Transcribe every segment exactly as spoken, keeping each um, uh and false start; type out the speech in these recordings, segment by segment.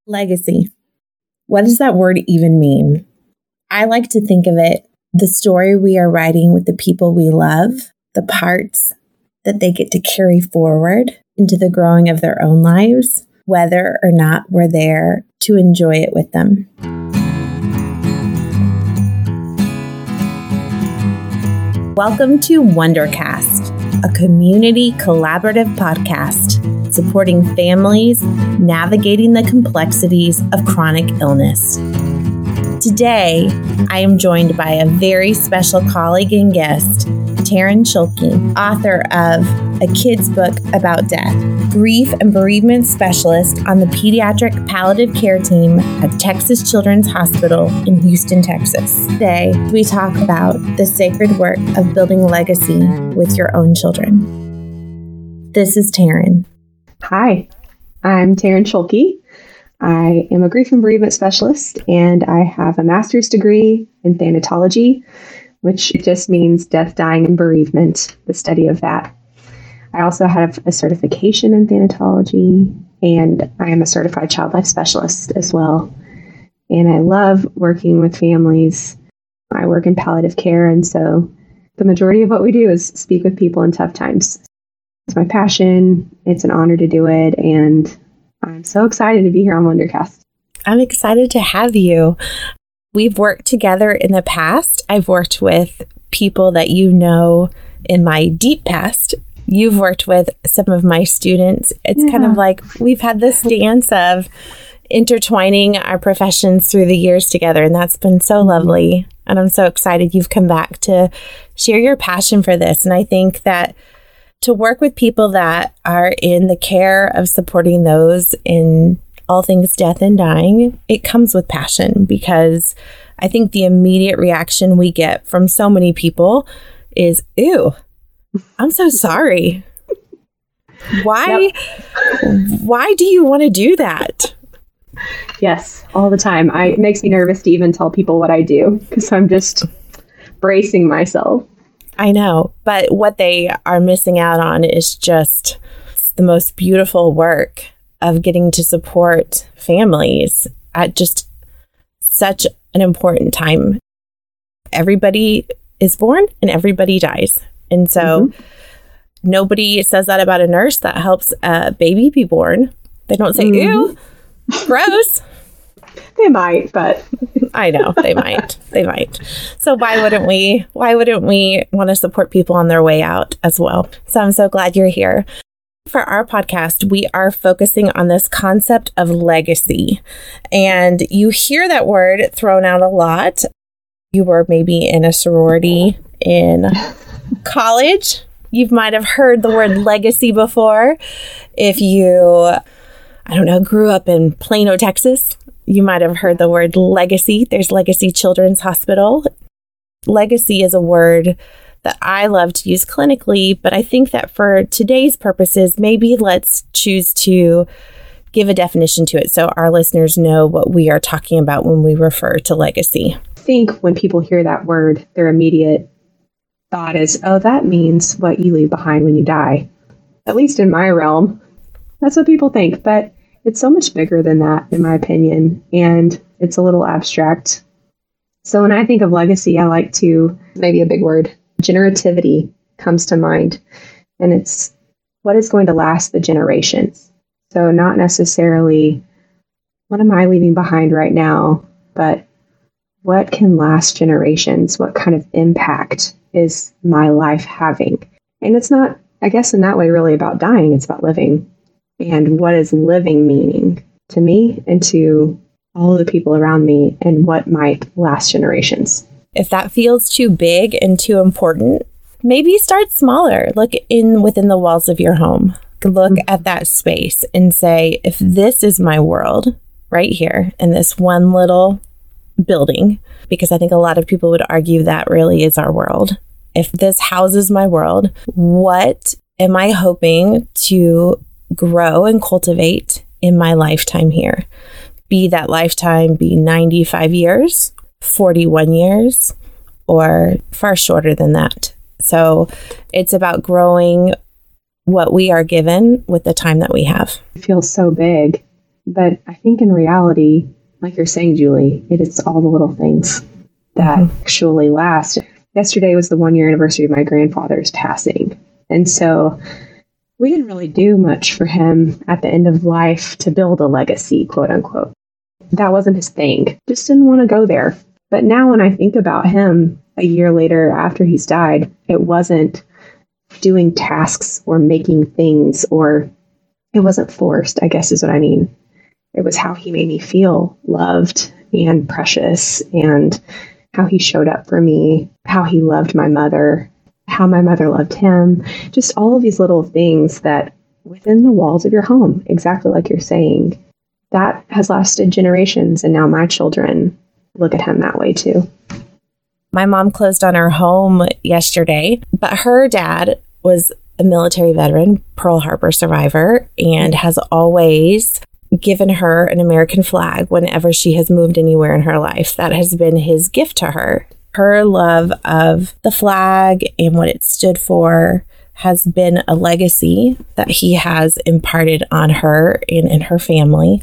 Legacy. What does that word even mean? I like to think of it, the story we are writing with the people we love, the parts that they get to carry forward into the growing of their own lives, whether or not we're there to enjoy it with them. Welcome to Wondercast, a community collaborative podcast supporting families navigating the complexities of chronic illness. Today, I am joined by a very special colleague and guest, Taryn Schulke, author of a kid's book about death, grief and bereavement specialist on the pediatric palliative care team at Texas Children's Hospital in Houston, Texas. Today, we talk about the sacred work of building legacy with your own children. This is Taryn. Hi, I'm Taryn Schulke. I am a grief and bereavement specialist, and I have a master's degree in thanatology, which just means death, dying, and bereavement, the study of that. I also have a certification in thanatology, and I am a certified child life specialist as well. And I love working with families. I work in palliative care, and so the majority of what we do is speak with people in tough times. It's my passion. It's an honor to do it, and I'm so excited to be here on Wondercast. I'm excited to have you. We've worked together in the past. I've worked with people that you know in my deep past. You've worked with some of my students. It's yeah. kind of like we've had this dance of intertwining our professions through the years together, and that's been so lovely. And I'm so excited you've come back to share your passion for this. And I think that to work with people that are in the care of supporting those in all things death and dying, it comes with passion, because I think the immediate reaction we get from so many people is, ew, I'm so sorry. Why, yep. why do you want to do that? Yes, all the time. I, it makes me nervous to even tell people what I do, because I'm just bracing myself. I know, but what they are missing out on is just the most beautiful work of getting to support families at just such an important time. Everybody is born and everybody dies. And so mm-hmm. nobody says that about a nurse that helps a baby be born. They don't say, mm-hmm. ew, gross. They might, but I know they might. They might. So why wouldn't we? Why wouldn't we want to support people on their way out as well? So I'm so glad you're here. For our podcast, we are focusing on this concept of legacy. And you hear that word thrown out a lot. You were maybe in a sorority in college. You might have heard the word legacy before. If you, I don't know, grew up in Plano, Texas, you might have heard the word legacy. There's Legacy Children's Hospital. Legacy is a word that I love to use clinically, but I think that for today's purposes, maybe let's choose to give a definition to it so our listeners know what we are talking about when we refer to legacy. I think when people hear that word, their immediate thought is, oh, that means what you leave behind when you die. At least in my realm, that's what people think. But it's so much bigger than that, in my opinion, and it's a little abstract. So when I think of legacy, I like to, maybe a big word, generativity comes to mind. And it's what is going to last the generations. So not necessarily, what am I leaving behind right now, but what can last generations? What kind of impact is my life having? And it's not, I guess in that way, really about dying. It's about living. And what is living meaning to me and to all of the people around me, and what might last generations. If that feels too big and too important, maybe start smaller. Look in within the walls of your home. Look mm-hmm. at that space and say, if this is my world right here in this one little building, because I think a lot of people would argue that really is our world. If this houses my world, what am I hoping to grow and cultivate in my lifetime here? Be that lifetime be ninety-five years, forty-one years, or far shorter than that. So it's about growing what we are given with the time that we have. It feels so big. But I think in reality, like you're saying, Julie, it is all the little things that mm-hmm. actually last. Yesterday was the one year anniversary of my grandfather's passing. And so we didn't really do much for him at the end of life to build a legacy, quote unquote. That wasn't his thing. Just didn't want to go there. But now when I think about him a year later after he's died, it wasn't doing tasks or making things, or it wasn't forced, I guess is what I mean. It was how he made me feel loved and precious, and how he showed up for me, how he loved my mother, how my mother loved him. Just all of these little things that within the walls of your home, exactly like you're saying, that has lasted generations. And now my children look at him that way too. My mom closed on her home yesterday, but her dad was a military veteran, Pearl Harbor survivor, and has always given her an American flag whenever she has moved anywhere in her life. That has been his gift to her. Her love of the flag and what it stood for has been a legacy that he has imparted on her and in her family.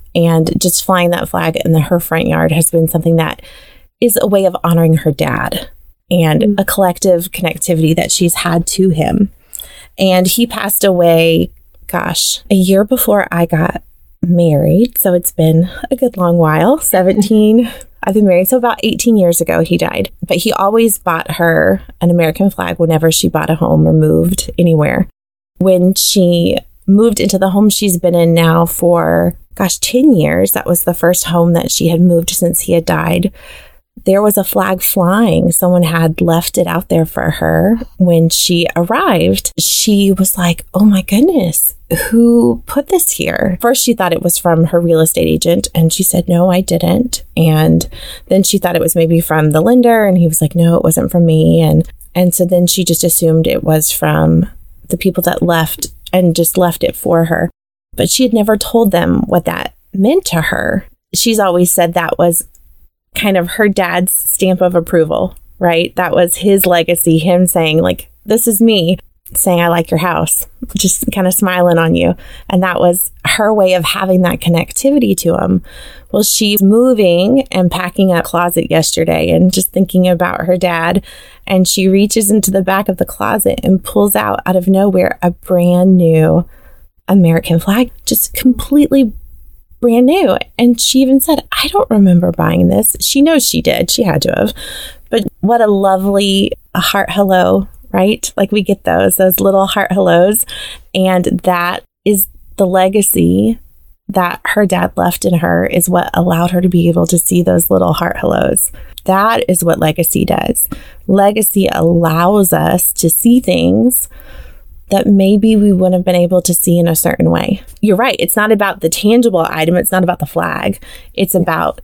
And just flying that flag in the, her front yard has been something that is a way of honoring her dad and mm. a collective connectivity that she's had to him. And he passed away, gosh, a year before I got married. So it's been a good long while, seventeen. I've been married. So about eighteen years ago, he died. But he always bought her an American flag whenever she bought a home or moved anywhere. When she moved into the home she's been in now for, gosh, ten years, that was the first home that she had moved since he had died. There was a flag flying. Someone had left it out there for her. When she arrived, she was like, oh my goodness, who put this here? First, she thought it was from her real estate agent. And she said, no, I didn't. And then she thought it was maybe from the lender. And he was like, no, it wasn't from me. And, and so then she just assumed it was from the people that left and just left it for her. But she had never told them what that meant to her. She's always said that was kind of her dad's stamp of approval, right? That was his legacy, him saying, like, this is me, saying, I like your house, just kind of smiling on you. And that was her way of having that connectivity to him. Well, she's moving and packing a closet yesterday and just thinking about her dad. And she reaches into the back of the closet and pulls out, out of nowhere, a brand new American flag, just completely brand new. And she even said, I don't remember buying this. She knows she did. She had to have. But what a lovely a heart hello, right? Like we get those, those little heart hellos. And that is the legacy that her dad left in her, is what allowed her to be able to see those little heart hellos. That is what legacy does. Legacy allows us to see things that maybe we wouldn't have been able to see in a certain way. You're right. It's not about the tangible item. It's not about the flag. It's about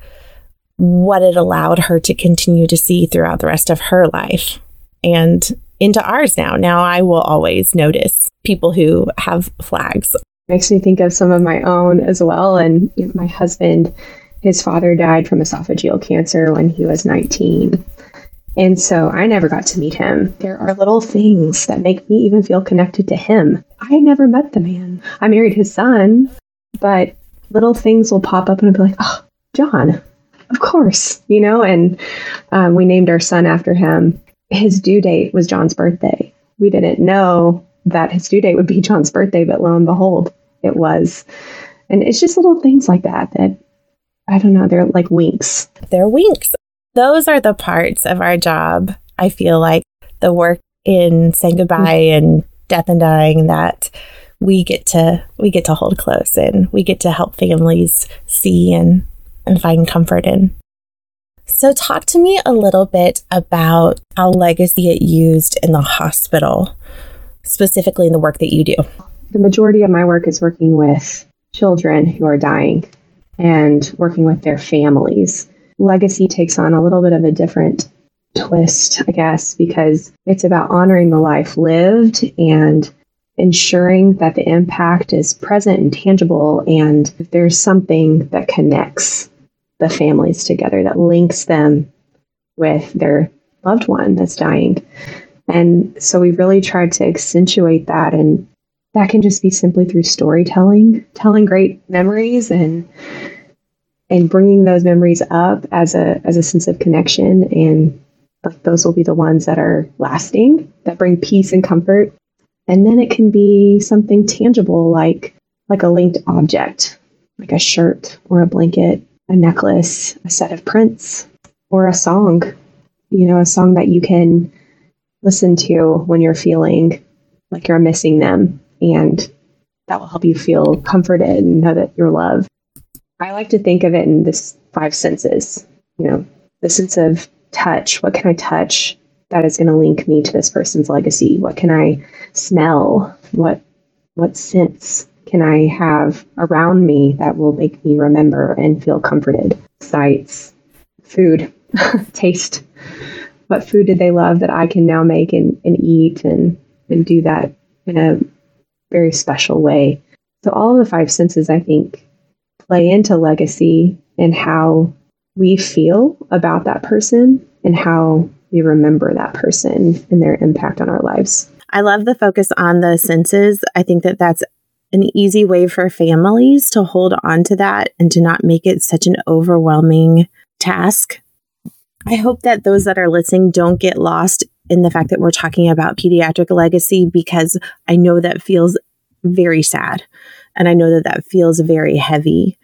what it allowed her to continue to see throughout the rest of her life and into ours now. Now I will always notice people who have flags. Makes me think of some of my own as well. And my husband, his father died from esophageal cancer when he was nineteen. And so I never got to meet him. There are little things that make me even feel connected to him. I never met the man. I married his son, but little things will pop up and I'll be like, oh, John, of course, you know, and um, we named our son after him. His due date was John's birthday. We didn't know that his due date would be John's birthday, but lo and behold, it was. And it's just little things like that, that, I don't know, they're like winks. They're winks. Those are the parts of our job, I feel like, the work in saying goodbye and death and dying, that we get to we get to hold close and we get to help families see and, and find comfort in. So talk to me a little bit about how legacy is used in the hospital, specifically in the work that you do. The majority of my work is working with children who are dying and working with their families. Legacy takes on a little bit of a different twist, I guess, because it's about honoring the life lived and ensuring that the impact is present and tangible, and if there's something that connects the families together, that links them with their loved one that's dying. And so we really tried to accentuate that and that can just be simply through storytelling, telling great memories and and bringing those memories up as a as a sense of connection. And like those will be the ones that are lasting, that bring peace and comfort. And then it can be something tangible, like like a linked object, like a shirt or a blanket, a necklace, a set of prints, or a song, you know, a song that you can listen to when you're feeling like you're missing them. And that will help you feel comforted and know that you're loved. I like to think of it in this five senses, you know, the sense of touch. What can I touch that is going to link me to this person's legacy? What can I smell? What, what scents can I have around me that will make me remember and feel comforted? Sights, food, taste. What food did they love that I can now make and, and eat and, and do that in a very special way? So all of the five senses, I think, play into legacy and how we feel about that person and how we remember that person and their impact on our lives. I love the focus on the senses. I think that that's an easy way for families to hold on to that and to not make it such an overwhelming task. I hope that those that are listening don't get lost in the fact that we're talking about pediatric legacy, because I know that feels very sad and I know that that feels very heavy.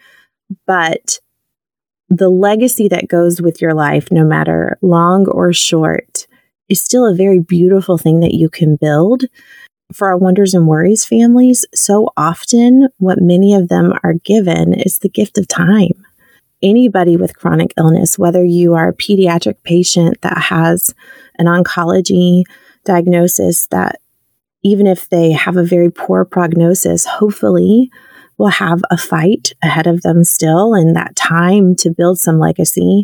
But the legacy that goes with your life, no matter long or short, is still a very beautiful thing that you can build. For our Wonders and Worries families, so often what many of them are given is the gift of time. Anybody with chronic illness, whether you are a pediatric patient that has an oncology diagnosis that even if they have a very poor prognosis, hopefully will have a fight ahead of them still and that time to build some legacy.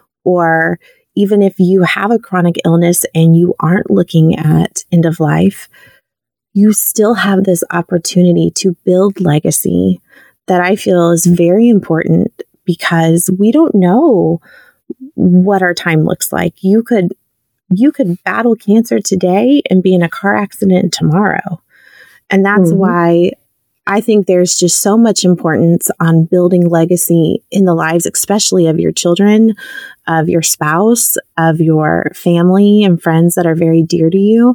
Or even if you have a chronic illness and you aren't looking at end of life, you still have this opportunity to build legacy that I feel is very important, because we don't know what our time looks like. You could you could battle cancer today and be in a car accident tomorrow. And that's mm-hmm. why I think there's just so much importance on building legacy in the lives, especially of your children, of your spouse, of your family and friends that are very dear to you,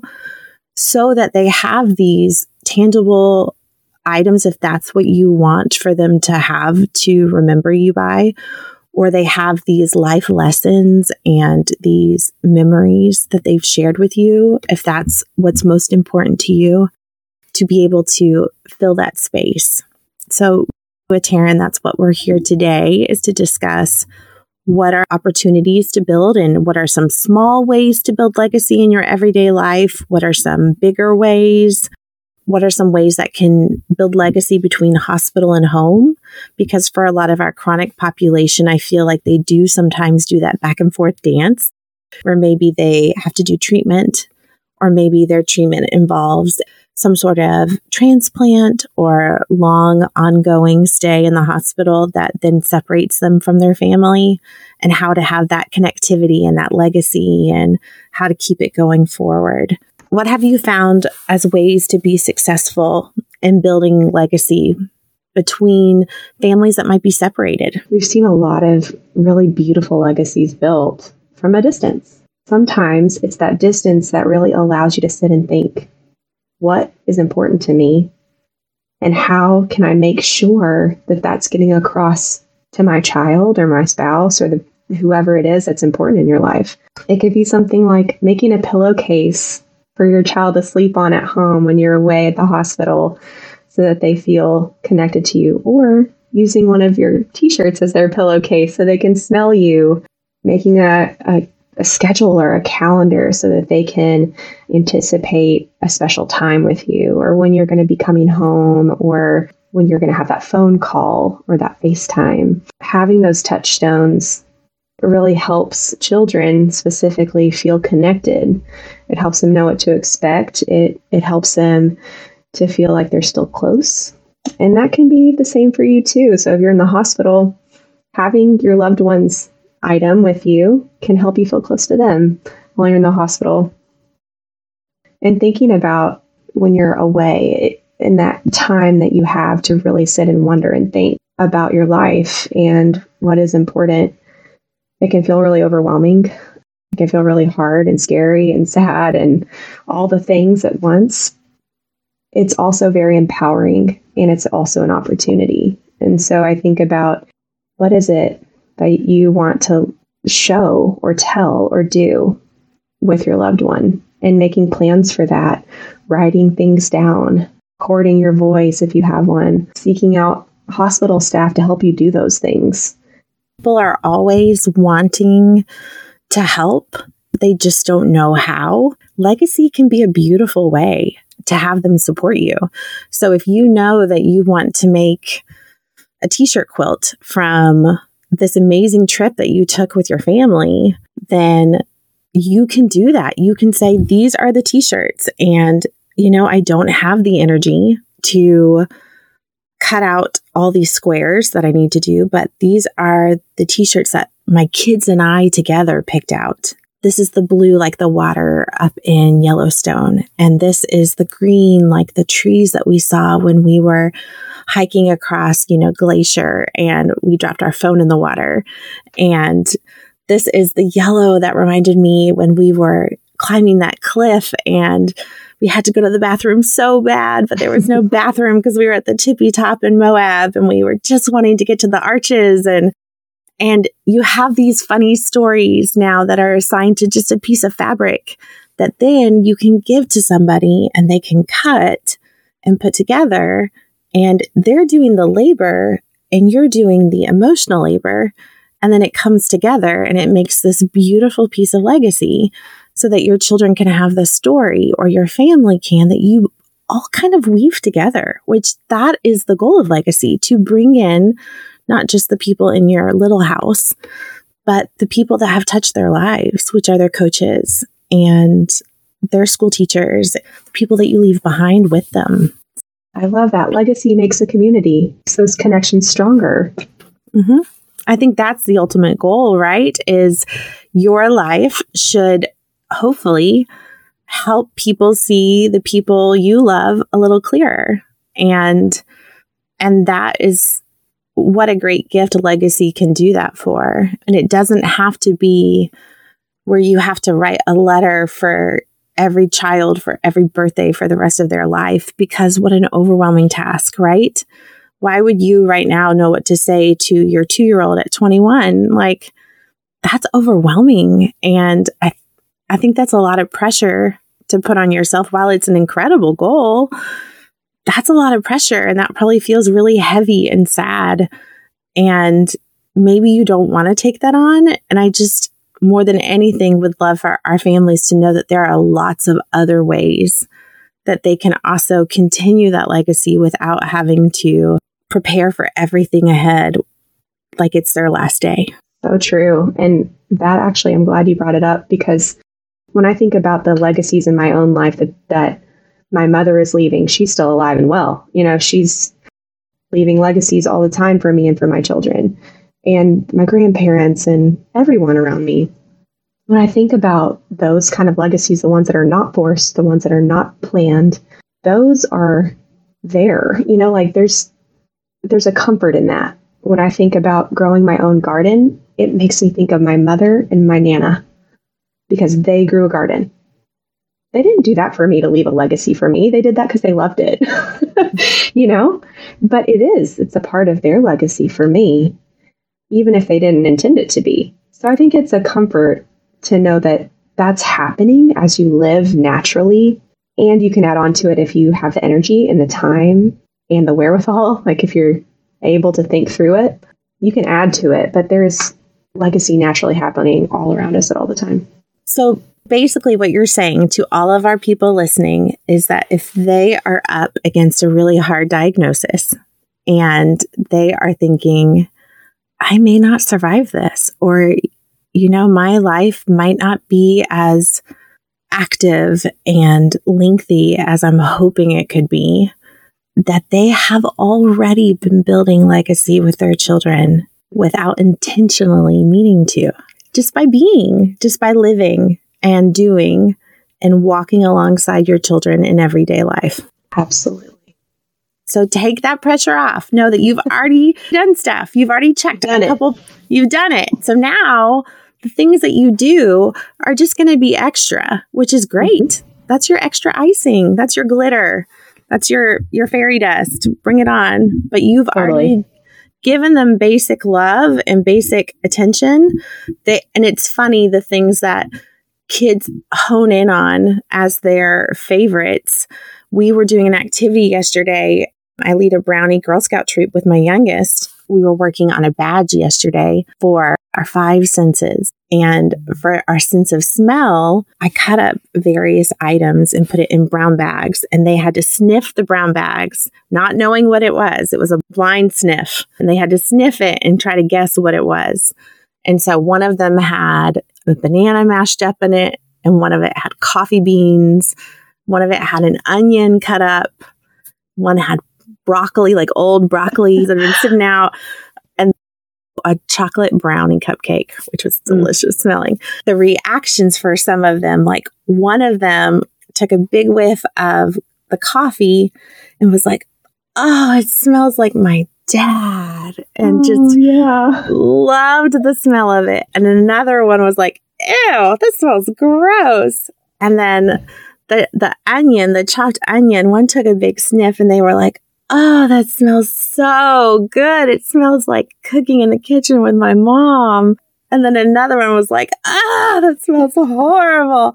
so that they have these tangible items, if that's what you want for them to have to remember you by, or they have these life lessons and these memories that they've shared with you, if that's what's most important to you, to be able to fill that space. So with Taryn, that's what we're here today, is to discuss what are opportunities to build and what are some small ways to build legacy in your everyday life? What are some bigger ways? What are some ways that can build legacy between hospital and home? Because for a lot of our chronic population, I feel like they do sometimes do that back and forth dance, where maybe they have to do treatment, or maybe their treatment involves some sort of transplant or long ongoing stay in the hospital that then separates them from their family, and how to have that connectivity and that legacy and how to keep it going forward. What have you found as ways to be successful in building legacy between families that might be separated? We've seen a lot of really beautiful legacies built from a distance. Sometimes it's that distance that really allows you to sit and think, what is important to me? And how can I make sure that that's getting across to my child or my spouse or the, whoever it is that's important in your life? It could be something like making a pillowcase for your child to sleep on at home when you're away at the hospital so that they feel connected to you, or using one of your t-shirts as their pillowcase so they can smell you, making a, a, a schedule or a calendar so that they can anticipate a special time with you, or when you're going to be coming home, or when you're going to have that phone call or that FaceTime. Having those touchstones really helps children specifically feel connected. It helps them know what to expect. It it helps them to feel like they're still close. And that can be the same for you too. So if you're in the hospital, having your loved one's item with you can help you feel close to them while you're in the hospital. And thinking about when you're away, in that time that you have to really sit and wonder and think about your life and what is important, it can feel really overwhelming. It can feel really hard and scary and sad and all the things at once. It's also very empowering, and it's also an opportunity. And so I think about, what is it that you want to show or tell or do with your loved one, and making plans for that, writing things down, recording your voice if you have one, seeking out hospital staff to help you do those things. People are always wanting to help. They just don't know how. Legacy can be a beautiful way to have them support you. So if you know that you want to make a t-shirt quilt from this amazing trip that you took with your family, then you can do that. You can say, these are the t-shirts, and, you know, I don't have the energy to cut out all these squares that I need to do, but these are the t-shirts that my kids and I together picked out. This is the blue like the water up in Yellowstone, and this is the green like the trees that we saw when we were hiking across, you know, Glacier, and we dropped our phone in the water. And this is the yellow that reminded me when we were climbing that cliff and we had to go to the bathroom so bad, but there was no bathroom because we were at the tippy top in Moab and we were just wanting to get to the arches. And and you have these funny stories now that are assigned to just a piece of fabric that then you can give to somebody and they can cut and put together, and they're doing the labor and you're doing the emotional labor. And then it comes together and it makes this beautiful piece of legacy so that your children can have the story, or your family can, that you all kind of weave together, which that is the goal of legacy, to bring in not just the people in your little house, but the people that have touched their lives, which are their coaches and their school teachers, the people that you leave behind with them. I love that. Legacy makes a community, makes those connections stronger. Mm-hmm. I think that's the ultimate goal, right? Is your life should hopefully help people see the people you love a little clearer. And, and that is what a great gift legacy can do that for. And it doesn't have to be where you have to write a letter for every child for every birthday for the rest of their life, because what an overwhelming task, right? Why would you right now know what to say to your two-year-old at twenty-one? Like, that's overwhelming. And I, I think that's a lot of pressure to put on yourself. While it's an incredible goal, that's a lot of pressure. And that probably feels really heavy and sad. And maybe you don't want to take that on. And I just, more than anything, would love for our families to know that there are lots of other ways that they can also continue that legacy without having to prepare for everything ahead like it's their last day. So true. And that actually, I'm glad you brought it up, because when I think about the legacies in my own life that, that my mother is leaving, she's still alive and well. You know, she's leaving legacies all the time for me and for my children and my grandparents and everyone around me. When I think about those kind of legacies, the ones that are not forced, the ones that are not planned, those are there. You know, like there's there's a comfort in that. When I think about growing my own garden, it makes me think of my mother and my Nana, because they grew a garden. They didn't do that for me to leave a legacy for me. They did that because they loved it, you know, but it is, it's a part of their legacy for me, even if they didn't intend it to be. So I think it's a comfort to know that that's happening as you live naturally. And you can add on to it if you have the energy and the time and the wherewithal. Like if you're able to think through it, you can add to it. But there's legacy naturally happening all around us at all the time. So basically what you're saying to all of our people listening is that if they are up against a really hard diagnosis and they are thinking, I may not survive this, or, you know, my life might not be as active and lengthy as I'm hoping it could be, that they have already been building legacy with their children without intentionally meaning to, just by being, just by living and doing and walking alongside your children in everyday life. Absolutely. So take that pressure off. Know that you've already done stuff. You've already checked done a couple. It. You've done it. So now the things that you do are just going to be extra, which is great. Mm-hmm. That's your extra icing. That's your glitter. That's your, your fairy dust. Bring it on. But you've totally. already given them basic love and basic attention. They, and it's funny, the things that kids hone in on as their favorites. We were doing an activity yesterday. I lead a brownie Girl Scout troop with my youngest. We were working on a badge yesterday for our five senses. And for our sense of smell, I cut up various items and put it in brown bags. And they had to sniff the brown bags, not knowing what it was. It was a blind sniff. And they had to sniff it and try to guess what it was. And so one of them had a banana mashed up in it. And one of it had coffee beans. One of it had an onion cut up. One had broccoli, like old broccoli that had been sitting out. And a chocolate brownie cupcake, which was delicious mm. smelling. The reactions for some of them, like one of them took a big whiff of the coffee and was like, oh, it smells like my dad. And oh, just yeah. loved the smell of it. And another one was like, ew, this smells gross. And then the, the onion, the chopped onion, one took a big sniff and they were like, oh, that smells so good. It smells like cooking in the kitchen with my mom. And then another one was like, ah, that smells horrible.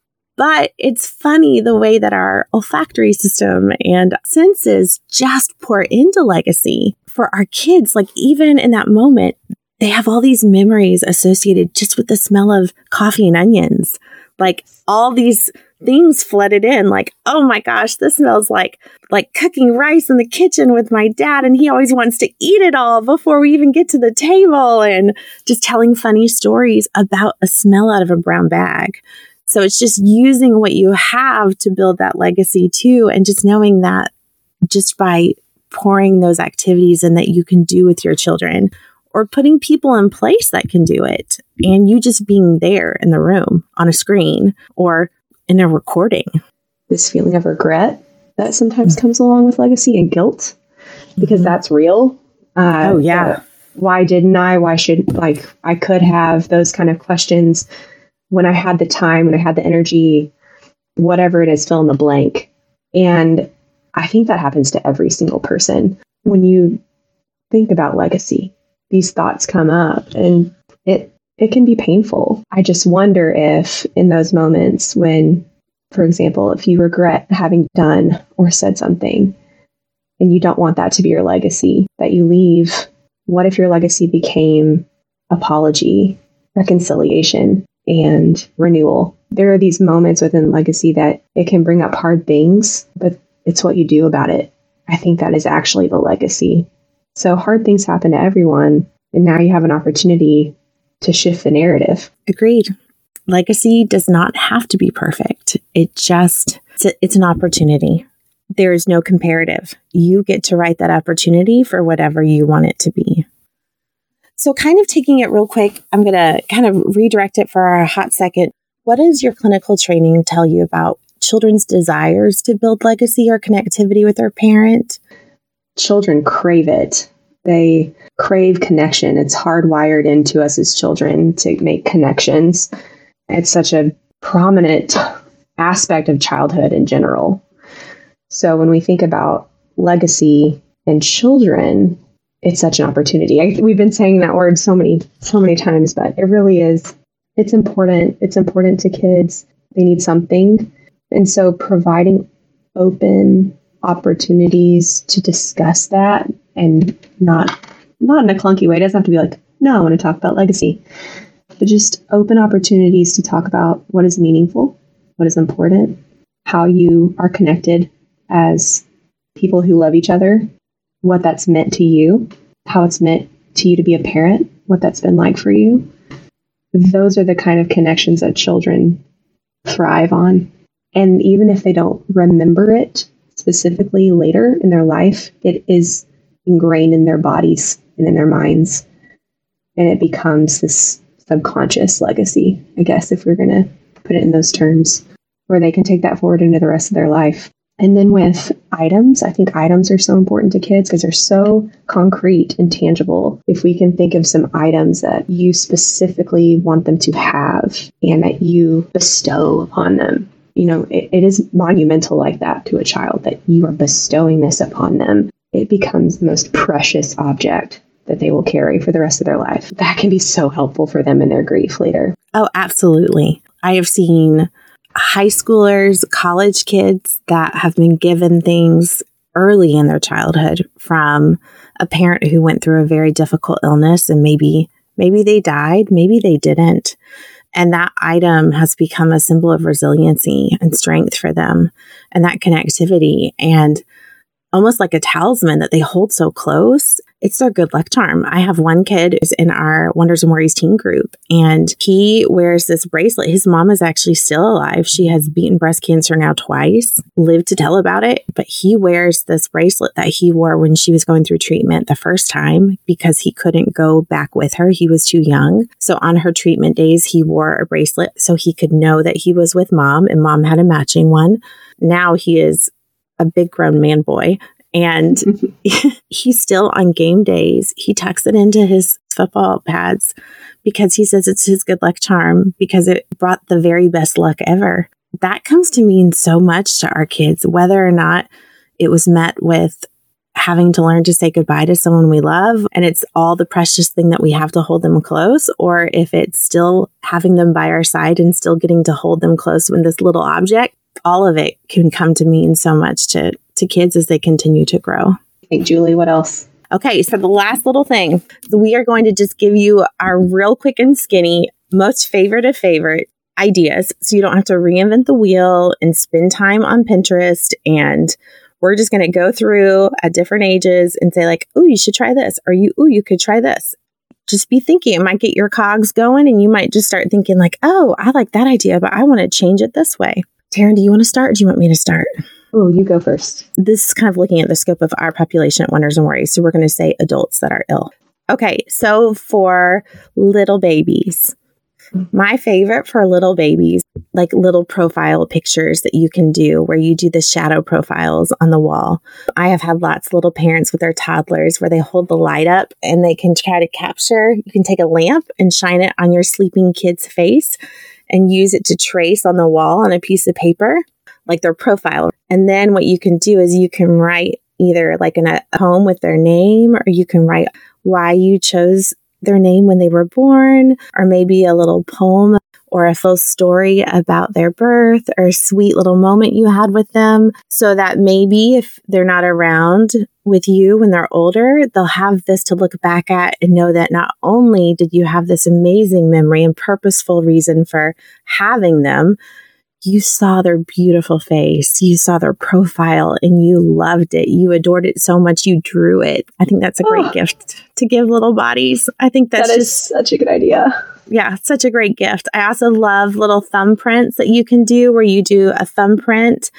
But it's funny the way that our olfactory system and senses just pour into legacy for our kids. Like even in that moment, they have all these memories associated just with the smell of coffee and onions. Like all these things flooded in, like, oh my gosh, this smells like like cooking rice in the kitchen with my dad, and he always wants to eat it all before we even get to the table, and just telling funny stories about a smell out of a brown bag. So it's just using what you have to build that legacy too, and just knowing that just by pouring those activities in that you can do with your children, or putting people in place that can do it, and you just being there in the room on a screen or in a recording. This feeling of regret that sometimes mm-hmm. comes along with legacy and guilt, because mm-hmm. that's real. Uh, oh, yeah. Uh, why didn't I? Why should, like, I could have those kind of questions when I had the time, when I had the energy, whatever it is, fill in the blank. And I think that happens to every single person. When you think about legacy, these thoughts come up and it it can be painful. I just wonder if in those moments when, for example, if you regret having done or said something and you don't want that to be your legacy that you leave, what if your legacy became apology, reconciliation, and renewal? There are these moments within legacy that it can bring up hard things, but it's what you do about it. I think that is actually the legacy. So hard things happen to everyone, and now you have an opportunity to shift the narrative. Agreed. Legacy does not have to be perfect. It just, it's, a, it's an opportunity. There is no comparative. You get to write that opportunity for whatever you want it to be. So kind of taking it real quick, I'm going to kind of redirect it for a hot second. What does your clinical training tell you about children's desires to build legacy or connectivity with their parent? Children crave it. They crave connection. It's hardwired into us as children to make connections. It's such a prominent aspect of childhood in general. So when we think about legacy in children, it's such an opportunity. I, we've been saying that word so many, so many times, but it really is. It's important. It's important to kids. They need something. And so providing open opportunities to discuss that, and not not in a clunky way. It doesn't have to be like, no, I want to talk about legacy, but just open opportunities to talk about what is meaningful, what is important, how you are connected as people who love each other, what that's meant to you, how it's meant to you to be a parent, what that's been like for you. Those are the kind of connections that children thrive on. And even if they don't remember it specifically later in their life, it is ingrained in their bodies and in their minds. And it becomes this subconscious legacy, I guess, if we're going to put it in those terms, where they can take that forward into the rest of their life. And then with items, I think items are so important to kids because they're so concrete and tangible. If we can think of some items that you specifically want them to have and that you bestow upon them, you know, it, it is monumental like that to a child that you are bestowing this upon them. It becomes the most precious object that they will carry for the rest of their life. That can be so helpful for them in their grief later. Oh, absolutely. I have seen high schoolers, college kids that have been given things early in their childhood from a parent who went through a very difficult illness, and maybe maybe they died, maybe they didn't. And that item has become a symbol of resiliency and strength for them, and that connectivity, and almost like a talisman that they hold so close. It's their good luck charm. I have one kid who's in our Wonders and Worries teen group, and he wears this bracelet. His mom is actually still alive. She has beaten breast cancer now twice, lived to tell about it, but he wears this bracelet that he wore when she was going through treatment the first time because he couldn't go back with her. He was too young. So on her treatment days, he wore a bracelet so he could know that he was with mom, and mom had a matching one. Now he is a big grown man boy. And he's still on game days. He tucks it into his football pads because he says it's his good luck charm because it brought the very best luck ever. That comes to mean so much to our kids, whether or not it was met with having to learn to say goodbye to someone we love, and it's all the precious thing that we have to hold them close, or if it's still having them by our side and still getting to hold them close with this little object. All of it can come to mean so much to, to kids as they continue to grow. I think, Julie, what else? Okay, so the last little thing, we are going to just give you our real quick and skinny, most favorite of favorite ideas. So you don't have to reinvent the wheel and spend time on Pinterest. And we're just going to go through at different ages and say like, oh, you should try this. Or you, oh, you could try this. Just be thinking. It might get your cogs going, and you might just start thinking like, oh, I like that idea, but I want to change it this way. Taryn, do you want to start? Or do you want me to start? Oh, you go first. This is kind of looking at the scope of our population at Wonders and Worries. So we're going to say adults that are ill. Okay, so for little babies, my favorite for little babies, like little profile pictures that you can do where you do the shadow profiles on the wall. I have had lots of little parents with their toddlers where they hold the light up and they can try to capture. You can take a lamp and shine it on your sleeping kid's face and use it to trace on the wall on a piece of paper, like their profile. And then what you can do is you can write either like in a poem with their name, or you can write why you chose their name when they were born, or maybe a little poem or a full story about their birth or a sweet little moment you had with them, so that maybe if they're not around with you when they're older, they'll have this to look back at and know that not only did you have this amazing memory and purposeful reason for having them, you saw their beautiful face, you saw their profile, and you loved it. You adored it so much, you drew it. I think that's a great oh. gift to give little bodies. I think that's that is just such a good idea. Yeah, such a great gift. I also love little thumbprints that you can do where you do a thumbprint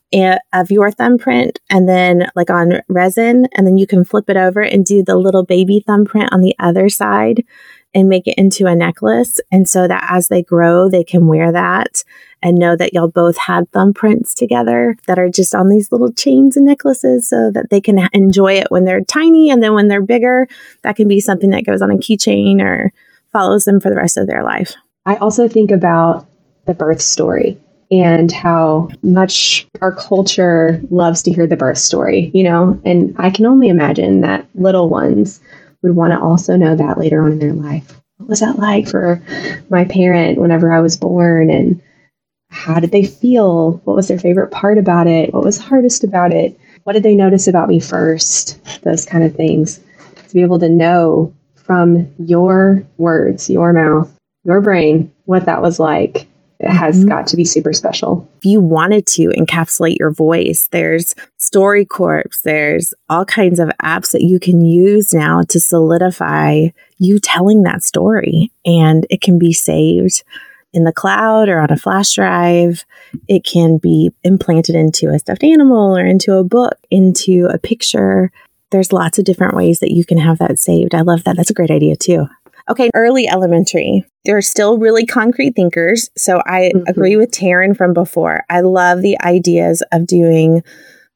of your thumbprint and then like on resin, and then you can flip it over and do the little baby thumbprint on the other side and make it into a necklace. And so that as they grow, they can wear that and know that y'all both had thumbprints together that are just on these little chains and necklaces so that they can enjoy it when they're tiny. And then when they're bigger, that can be something that goes on a keychain or follows them for the rest of their life. I also think about the birth story and how much our culture loves to hear the birth story, you know, and I can only imagine that little ones would want to also know that later on in their life. What was that like for my parent whenever I was born? And how did they feel? What was their favorite part about it? What was hardest about it? What did they notice about me first? Those kind of things. To be able to know from your words, your mouth, your brain, what that was like, it has mm-hmm. got to be super special. If you wanted to encapsulate your voice, there's StoryCorps, there's all kinds of apps that you can use now to solidify you telling that story. And it can be saved in the cloud or on a flash drive. It can be implanted into a stuffed animal or into a book, into a picture. There's lots of different ways that you can have that saved. I love that. That's a great idea too. Okay, early elementary. They're still really concrete thinkers. So I mm-hmm. agree with Taryn from before. I love the ideas of doing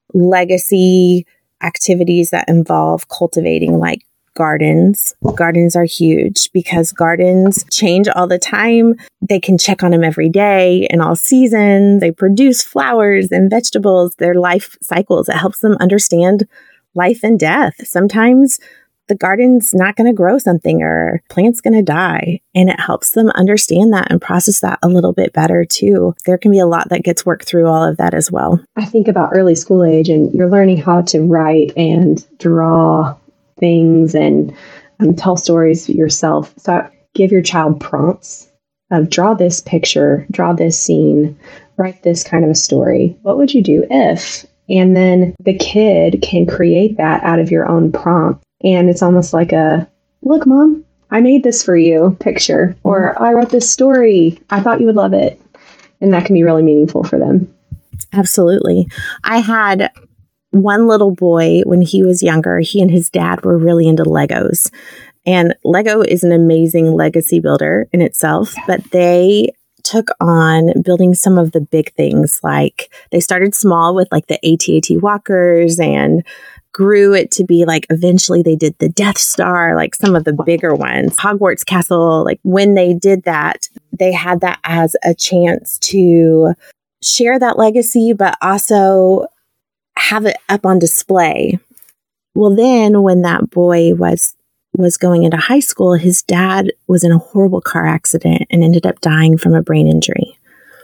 legacy activities that involve cultivating like gardens. Gardens are huge because gardens change all the time. They can check on them every day in all seasons. They produce flowers and vegetables, their life cycles. It helps them understand life and death. Sometimes the garden's not going to grow something or plant's going to die. And it helps them understand that and process that a little bit better too. There can be a lot that gets worked through all of that as well. I think about early school age and you're learning how to write and draw things and um, tell stories yourself. So give your child prompts of draw this picture, draw this scene, write this kind of a story. What would you do if? And then the kid can create that out of your own prompt. And it's almost like a, look, Mom, I made this for you picture, or I wrote this story. I thought you would love it. And that can be really meaningful for them. Absolutely. I had one little boy when he was younger. He and his dad were really into Legos. And Lego is an amazing legacy builder in itself, but they took on building some of the big things. Like they started small with like the A T A T walkers and grew it to be like eventually they did the Death Star, like some of the bigger ones, Hogwarts Castle. Like when they did that, they had that as a chance to share that legacy, but also have it up on display. Well, then when that boy was was going into high school, his dad was in a horrible car accident and ended up dying from a brain injury.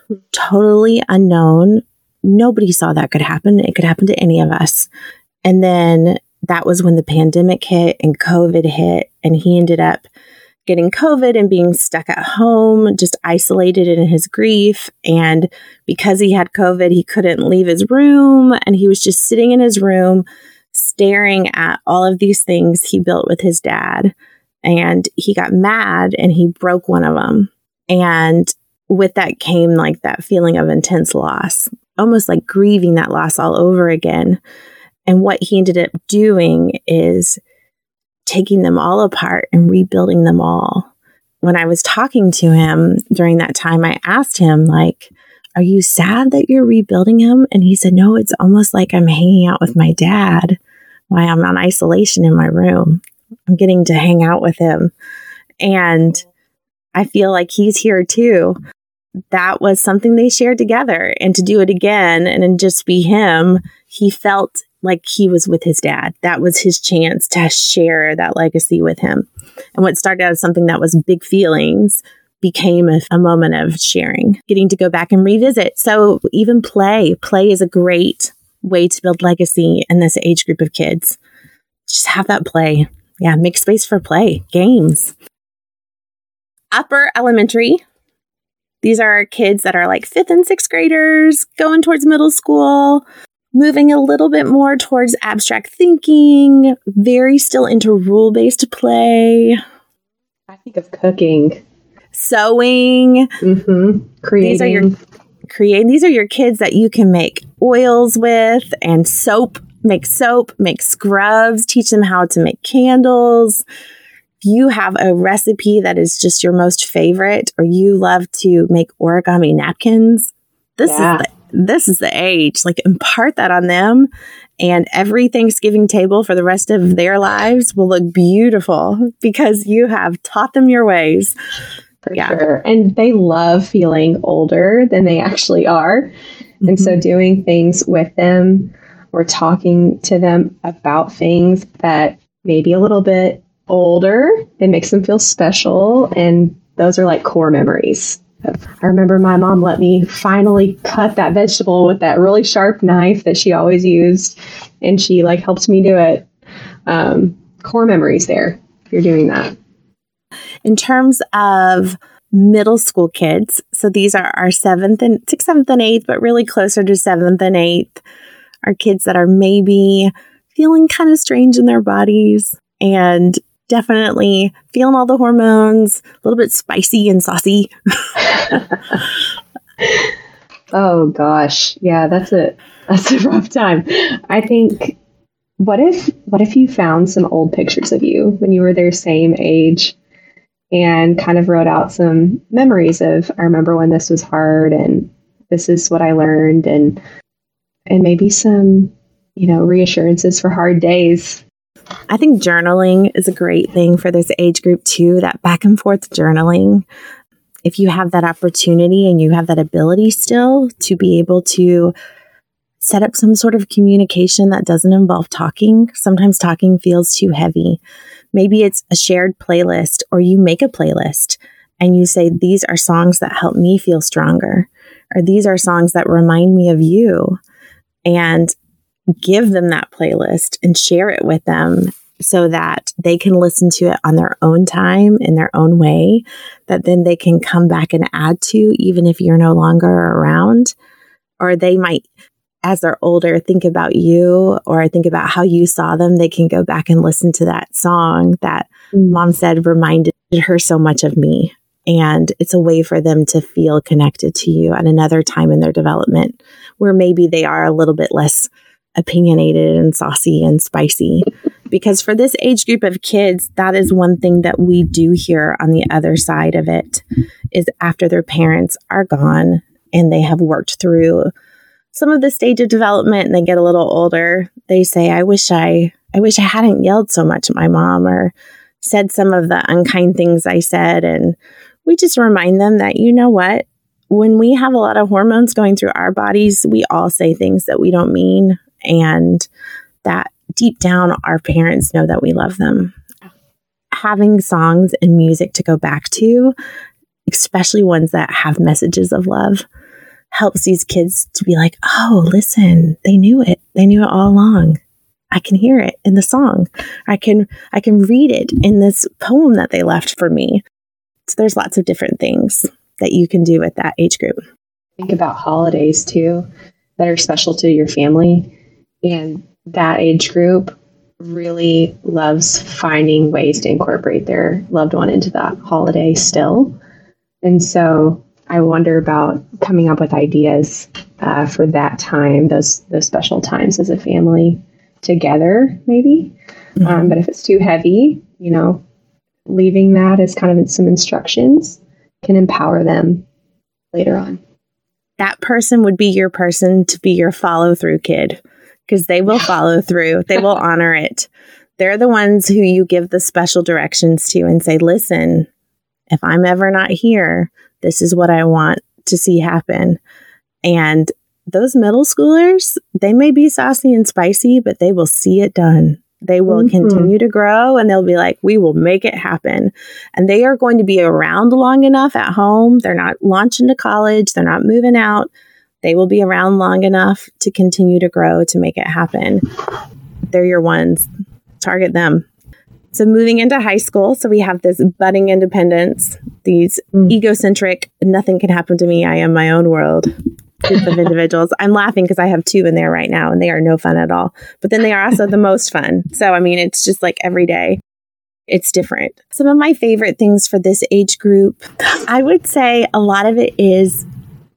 Totally unknown. Nobody saw that could happen. It could happen to any of us. And then that was when the pandemic hit and COVID hit, and he ended up getting COVID and being stuck at home, just isolated in his grief. And because he had COVID, he couldn't leave his room, and he was just sitting in his room staring at all of these things he built with his dad. And he got mad and he broke one of them. And with that came like that feeling of intense loss, almost like grieving that loss all over again. And what he ended up doing is taking them all apart and rebuilding them all. When I was talking to him during that time, I asked him, like, are you sad that you're rebuilding him? And he said, no, it's almost like I'm hanging out with my dad while I'm on isolation in my room. I'm getting to hang out with him. And I feel like he's here too. That was something they shared together. And to do it again and then just be him, he felt like he was with his dad. That was his chance to share that legacy with him. And what started out as something that was big feelings became a, a moment of sharing, getting to go back and revisit. So even play, play is a great way to build legacy in this age group of kids. Just have that play. Yeah, make space for play, games. Upper elementary. These are kids that are like fifth and sixth graders going towards middle school, moving a little bit more towards abstract thinking, very still into rule-based play. I think of cooking. Sewing. Mm-hmm. Creating. These are your create. These are your kids that you can make oils with and soap, make soap, make scrubs, teach them how to make candles. You have a recipe that is just your most favorite, or you love to make origami napkins. This yeah. is the This is the age, like impart that on them, and every Thanksgiving table for the rest of their lives will look beautiful because you have taught them your ways. For yeah. sure. And they love feeling older than they actually are. Mm-hmm. And so doing things with them or talking to them about things that may be a little bit older, it makes them feel special. And those are like core memories. I remember my mom let me finally cut that vegetable with that really sharp knife that she always used. And she like helped me do it. Um, core memories there, if you're doing that. In terms of middle school kids, so these are our seventh and sixth, seventh, and eighth, but really closer to seventh and eighth, are kids that are maybe feeling kind of strange in their bodies and definitely feeling all the hormones, a little bit spicy and saucy. Oh gosh. Yeah, that's a that's a rough time. I think what if what if you found some old pictures of you when you were their same age and kind of wrote out some memories of, I remember when this was hard and this is what I learned, and and maybe some, you know, reassurances for hard days. I think journaling is a great thing for this age group too, that back and forth journaling. If you have that opportunity and you have that ability still to be able to set up some sort of communication that doesn't involve talking. Sometimes talking feels too heavy. Maybe it's a shared playlist, or you make a playlist and you say, these are songs that help me feel stronger, or these are songs that remind me of you, and give them that playlist and share it with them so that they can listen to it on their own time in their own way, that then they can come back and add to, even if you're no longer around. Or they might, as they're older, think about you or think about how you saw them. They can go back and listen to that song that mm. mom said reminded her so much of me. And it's a way for them to feel connected to you at another time in their development where maybe they are a little bit less opinionated and saucy and spicy. Because for this age group of kids, that is one thing that we do hear on the other side of it, is after their parents are gone and they have worked through some of the stage of development and they get a little older, they say, I wish I, I wish I hadn't yelled so much at my mom or said some of the unkind things I said. And we just remind them that, you know what, when we have a lot of hormones going through our bodies, we all say things that we don't mean, and that deep down, our parents know that we love them. Having songs and music to go back to, especially ones that have messages of love, helps these kids to be like, oh, listen, they knew it. They knew it all along. I can hear it in the song. I can I can read it in this poem that they left for me. So there's lots of different things that you can do with that age group. Think about holidays too that are special to your family. And that age group really loves finding ways to incorporate their loved one into that holiday still. And so I wonder about coming up with ideas uh, for that time, those those special times as a family together, maybe. Mm-hmm. Um, but if it's too heavy, you know, leaving that as kind of some instructions can empower them later on. That person would be your person to be your follow-through kid, because they will follow through. They will honor it. They're the ones who you give the special directions to and say, listen, if I'm ever not here, this is what I want to see happen. And those middle schoolers, they may be saucy and spicy, but they will see it done. They will mm-hmm. continue to grow, and they'll be like, we will make it happen. And they are going to be around long enough at home. They're not launching to college. They're not moving out. They will be around long enough to continue to grow, to make it happen. They're your ones. Target them. So moving into high school, so we have this budding independence, these mm. egocentric, nothing can happen to me, I am my own world group of individuals. I'm laughing because I have two in there right now, and they are no fun at all. But then they are also the most fun. So, I mean, it's just like every day, it's different. Some of my favorite things for this age group, I would say a lot of it is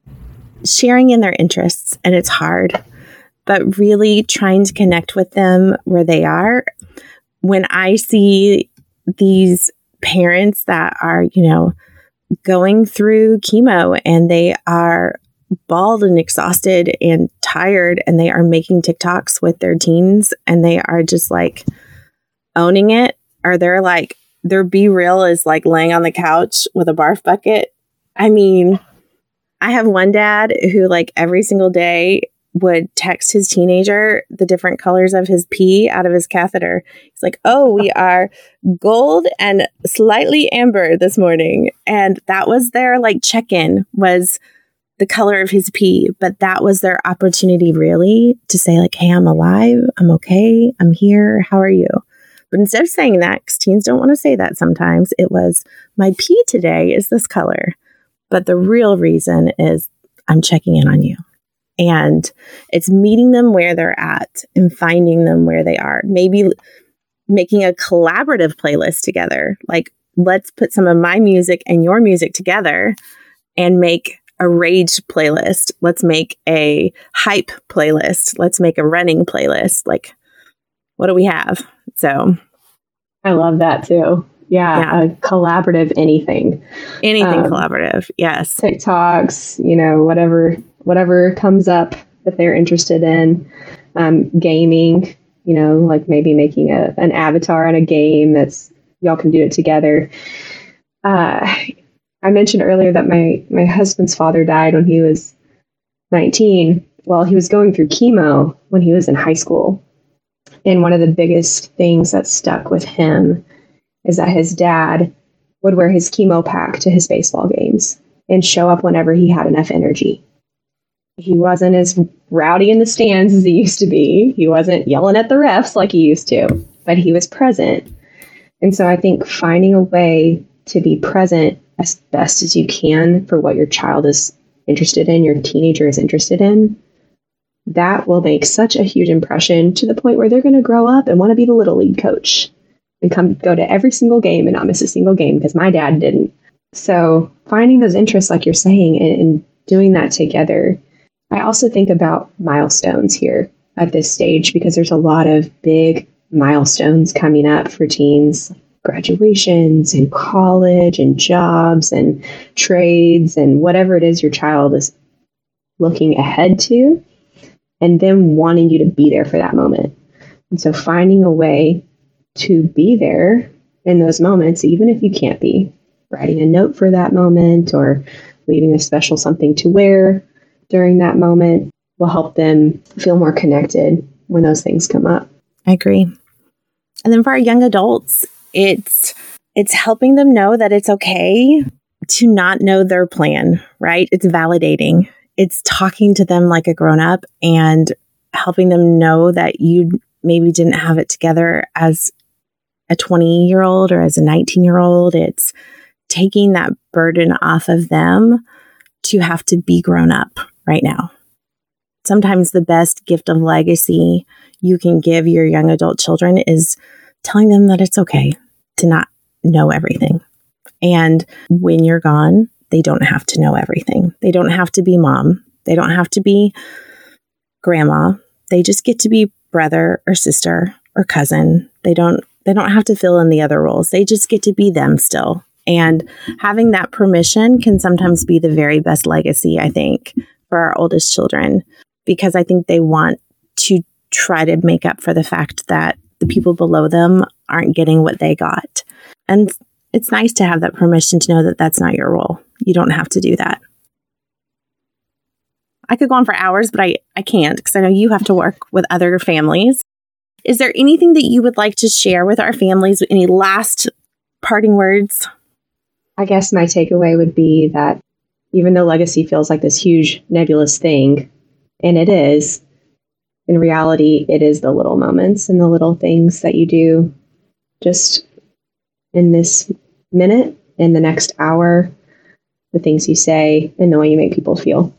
sharing in their interests, and it's hard, but really trying to connect with them where they are. When I see these parents that are, you know, going through chemo and they are bald and exhausted and tired, and they are making TikToks with their teens, and they are just like owning it, or they're like, their Be Real is like laying on the couch with a barf bucket. I mean, I have one dad who like every single day would text his teenager the different colors of his pee out of his catheter. He's like, oh, we are gold and slightly amber this morning. And that was their like check-in, was the color of his pee. But that was their opportunity really to say like, hey, I'm alive. I'm okay. I'm here. How are you? But instead of saying that, because teens don't want to say that sometimes, it was, my pee today is this color. But the real reason is I'm checking in on you. And it's meeting them where they're at and finding them where they are. Maybe making a collaborative playlist together. Like, let's put some of my music and your music together and make a rage playlist. Let's make a hype playlist. Let's make a running playlist. Like, what do we have? So I love that too. Yeah, Yeah. a collaborative anything. Anything Um, collaborative. Yes. TikToks, you know, whatever whatever comes up that they're interested in. Um, gaming, you know, like maybe making a an avatar in a game that's y'all can do it together. Uh, I mentioned earlier that my my husband's father died when he was nineteen. Well, he was going through chemo when he was in high school. And one of the biggest things that stuck with him is that his dad would wear his chemo pack to his baseball games and show up whenever he had enough energy. He wasn't as rowdy in the stands as he used to be. He wasn't yelling at the refs like he used to, but he was present. And so I think finding a way to be present as best as you can for what your child is interested in, your teenager is interested in, that will make such a huge impression to the point where they're going to grow up and want to be the little league coach and come go to every single game and not miss a single game because my dad didn't. So finding those interests, like you're saying, and, and doing that together. I also think about milestones here at this stage because there's a lot of big milestones coming up for teens, graduations and college and jobs and trades and whatever it is your child is looking ahead to, and them wanting you to be there for that moment. And so finding a way to be there in those moments, even if you can't be, writing a note for that moment or leaving a special something to wear during that moment will help them feel more connected when those things come up. I agree. And then for our young adults, it's it's helping them know that it's okay to not know their plan, right? It's validating. It's talking to them like a grown-up and helping them know that you maybe didn't have it together as a twenty-year-old or as a nineteen-year-old. It's taking that burden off of them to have to be grown up right now. Sometimes the best gift of legacy you can give your young adult children is telling them that it's okay to not know everything. And when you're gone, they don't have to know everything. They don't have to be mom. They don't have to be grandma. They just get to be brother or sister or cousin. They don't they don't have to fill in the other roles. They just get to be them still. And having that permission can sometimes be the very best legacy, I think, for our oldest children, because I think they want to try to make up for the fact that the people below them aren't getting what they got. And it's nice to have that permission to know that that's not your role. You don't have to do that. I could go on for hours, but I, I can't because I know you have to work with other families. Is there anything that you would like to share with our families? Any last parting words? I guess my takeaway would be that even though legacy feels like this huge nebulous thing, and it is, in reality, it is the little moments and the little things that you do just in this minute, in the next hour, the things you say, and the way you make people feel.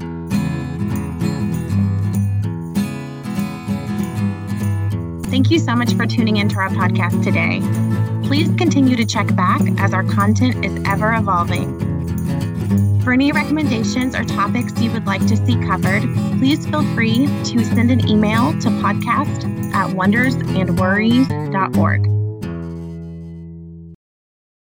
Thank you so much for tuning into our podcast today. Please continue to check back as our content is ever evolving. For any recommendations or topics you would like to see covered, please feel free to send an email to podcast at wonders and worries dot org.